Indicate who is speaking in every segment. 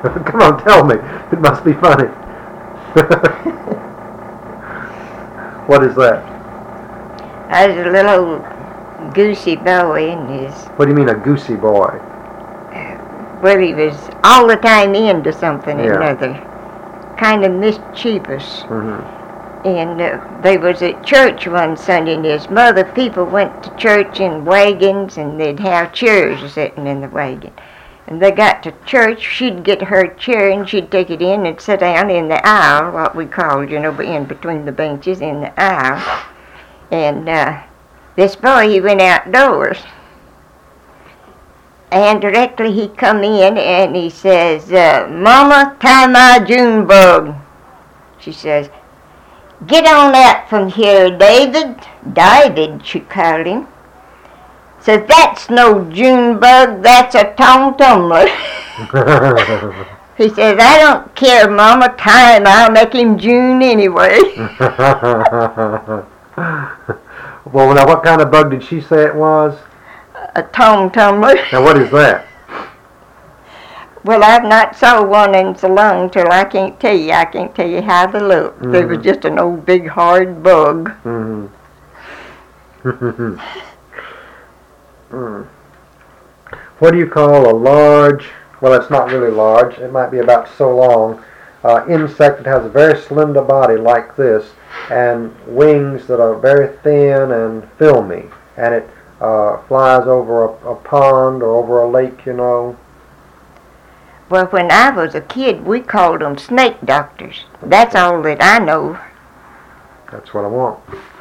Speaker 1: Come on, tell me. It must be funny. What is that?
Speaker 2: I was a little goosey boy in his...
Speaker 1: What do you mean, a goosey boy?
Speaker 2: Well, he was all the time into something or
Speaker 1: Yeah.
Speaker 2: another. Kind of mischievous.
Speaker 1: Mm-hmm.
Speaker 2: And they was at church one Sunday, and his mother, people went to church in wagons, and they'd have chairs sitting in the wagon. And they got to church, she'd get her chair, and she'd take it in and sit down in the aisle, what we called, in between the benches in the aisle. And this boy, he went outdoors. And directly he come in, and he says, Mama, tie my June bug. She says, get on out from here, David. David, she called him. Says, that's no June bug, that's a tom tumbler. He says, I don't care, Mama, tie him, I'll make him June anyway.
Speaker 1: Well, now what kind of bug did she say it was?
Speaker 2: A tom tumbler.
Speaker 1: Now what is that?
Speaker 2: Well, I've not saw one in so long till I can't tell you. I can't tell you how they look.
Speaker 1: Mm-hmm.
Speaker 2: They was just an old big hard bug.
Speaker 1: Mm-hmm. What do you call a large, well it's not really large, it might be about so long, insect that has a very slender body like this and wings that are very thin and filmy, and it flies over a pond or over a lake,
Speaker 2: Well, when I was a kid, we called them snake doctors. That's all that I know.
Speaker 1: That's what I want.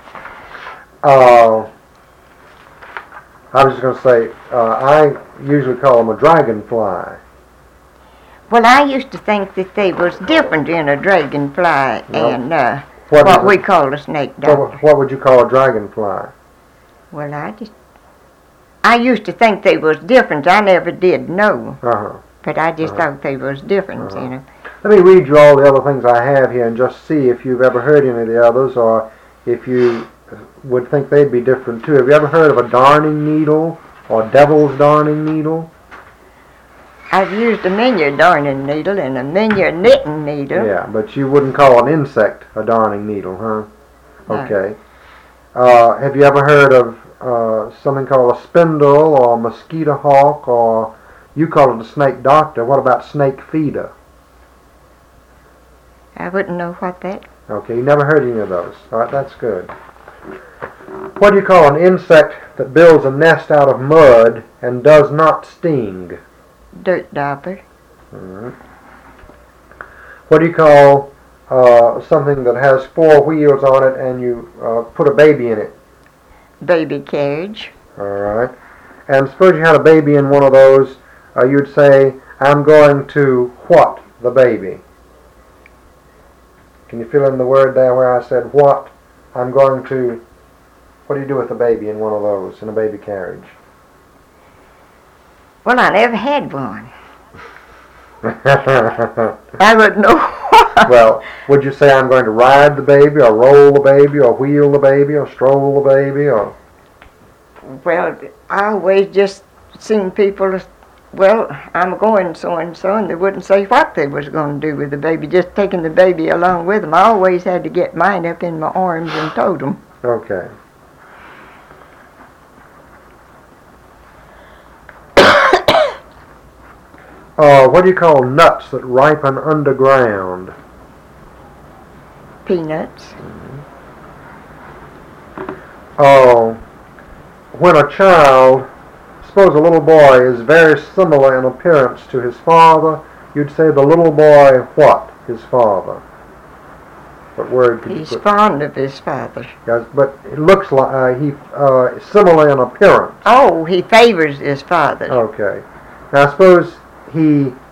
Speaker 1: I was just going to say, I usually call them a dragonfly.
Speaker 2: Well, I used to think that they was different in a dragonfly and what we call a snake doctor.
Speaker 1: What would you call a dragonfly?
Speaker 2: Well, I used to think they was different. I never did know.
Speaker 1: Uh-huh.
Speaker 2: But I just thought they was different,
Speaker 1: Let me read you all the other things I have here and just see if you've ever heard any of the others or if you would think they'd be different too. Have you ever heard of a darning needle or devil's darning needle?
Speaker 2: I've used a minier darning needle and a minier knitting needle.
Speaker 1: Yeah, but you wouldn't call an insect a darning needle, huh?
Speaker 2: No.
Speaker 1: Okay. Have you ever heard of something called a spindle or a mosquito hawk, or you call it a snake doctor? What about snake feeder?
Speaker 2: I wouldn't know what that.
Speaker 1: Okay, you never heard any of those. All right, that's good. What do you call an insect that builds a nest out of mud and does not sting?
Speaker 2: Dirt dauber.
Speaker 1: Alright. What do you call something that has 4 wheels on it and you put a baby in it?
Speaker 2: Baby carriage.
Speaker 1: Alright. And suppose you had a baby in one of those, you'd say, I'm going to what the baby? Can you fill in the word there where I said what? I'm going to... What do you do with a baby in one of those, in a baby carriage?
Speaker 2: Well, I never had one. I wouldn't know what.
Speaker 1: Well, would you say I'm going to ride the baby, or roll the baby, or wheel the baby, or stroll the baby, or...
Speaker 2: Well, I always just seen people, well, I'm going so-and-so, and they wouldn't say what they was going to do with the baby, just taking the baby along with them. I always had to get mine up in my arms and tote them.
Speaker 1: Okay. What do you call nuts that ripen underground?
Speaker 2: Peanuts.
Speaker 1: When a child, suppose a little boy is very similar in appearance to his father, you'd say the little boy what? His father. What word could you put?
Speaker 2: He's fond of his father.
Speaker 1: Yes, but it looks like he's similar in appearance.
Speaker 2: Oh, he favors his father.
Speaker 1: Okay. Now suppose he